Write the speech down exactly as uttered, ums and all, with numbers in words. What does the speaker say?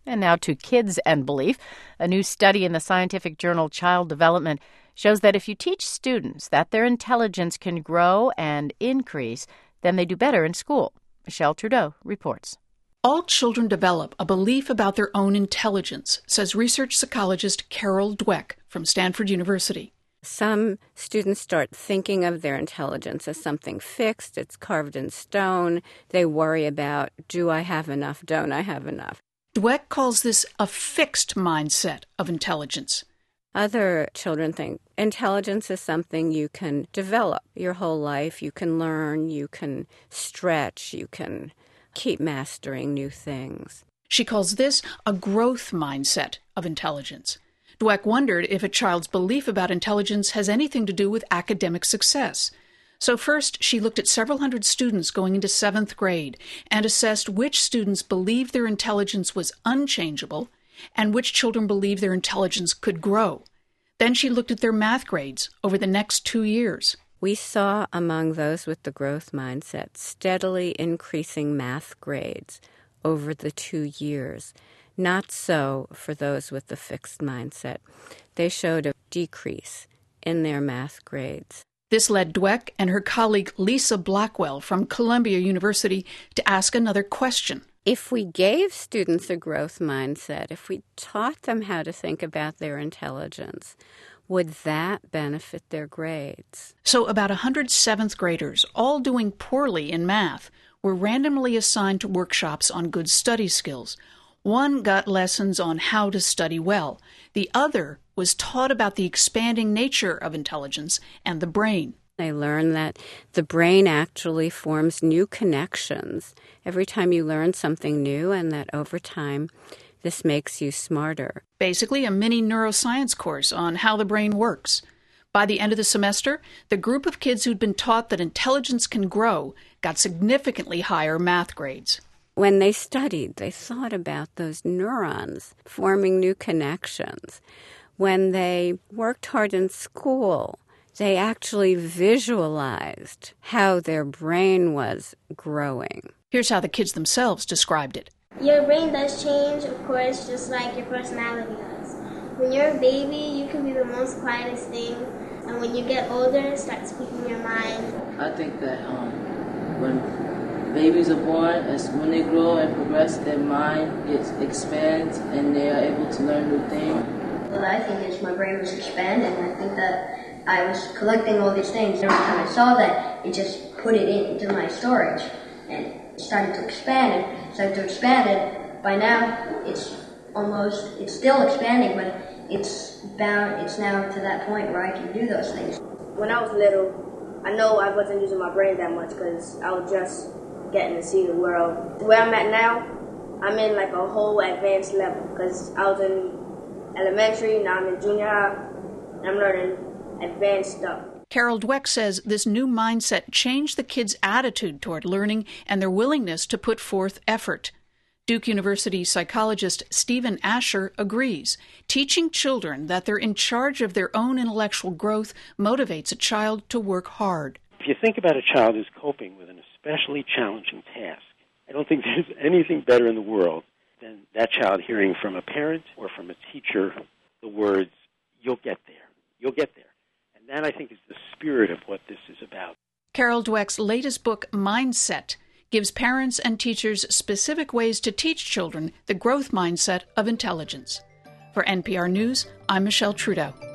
And now to kids and belief. A new study in the scientific journal Child Development shows that if you teach students that their intelligence can grow and increase, then they do better in school. Michelle Trudeau reports. All children develop a belief about their own intelligence, says research psychologist Carol Dweck from Stanford University. Some students start thinking of their intelligence as something fixed, it's carved in stone. They worry about, do I have enough, don't I have enough? Dweck calls this a fixed mindset of intelligence. Other children think intelligence is something you can develop your whole life. You can learn, you can stretch, you can keep mastering new things. She calls this a growth mindset of intelligence. Dweck wondered if a child's belief about intelligence has anything to do with academic success. So first, she looked at several hundred students going into seventh grade and assessed which students believed their intelligence was unchangeable and which children believed their intelligence could grow. Then she looked at their math grades over the next two years. We saw among those with the growth mindset steadily increasing math grades over the two years. Not so for those with the fixed mindset. They showed a decrease in their math grades. This led Dweck and her colleague Lisa Blackwell from Columbia University to ask another question. If we gave students a growth mindset, if we taught them how to think about their intelligence, would that benefit their grades? So about one hundred seventh graders, all doing poorly in math, were randomly assigned to workshops on good study skills. One got lessons on how to study well. The other was taught about the expanding nature of intelligence and the brain. They learned that the brain actually forms new connections every time you learn something new, and that over time this makes you smarter. Basically, a mini neuroscience course on how the brain works. By the end of the semester, the group of kids who'd been taught that intelligence can grow got significantly higher math grades. When they studied, they thought about those neurons forming new connections. When they worked hard in school, they actually visualized how their brain was growing. Here's how the kids themselves described it. Your brain does change, of course, just like your personality does. When you're a baby, you can be the most quietest thing, and when you get older, start speaking your mind. I think that um, when babies are born, as when they grow and progress, their mind it expands and they are able to learn new things. What I think is my brain was expanding, and I think that I was collecting all these things. Every time I saw that, it just put it into my storage, and it started to expand and started to expand it. By now, it's almost, it's still expanding, but it's bound, it's now to that point where I can do those things. When I was little, I know I wasn't using my brain that much because I was just getting to see the world. Where I'm at now, I'm in like a whole advanced level because I was in elementary, now I'm in junior high, and I'm learning advanced stuff. Carol Dweck says this new mindset changed the kids' attitude toward learning and their willingness to put forth effort. Duke University psychologist Stephen Asher agrees. Teaching children that they're in charge of their own intellectual growth motivates a child to work hard. If you think about a child who's coping with an especially challenging task, I don't think there's anything better in the world than that child hearing from a parent or from a teacher the words, "You'll get there, you'll get there." And that, I think, is the spirit of what this is about. Carol Dweck's latest book, Mindset, gives parents and teachers specific ways to teach children the growth mindset of intelligence. For N P R News, I'm Michelle Trudeau.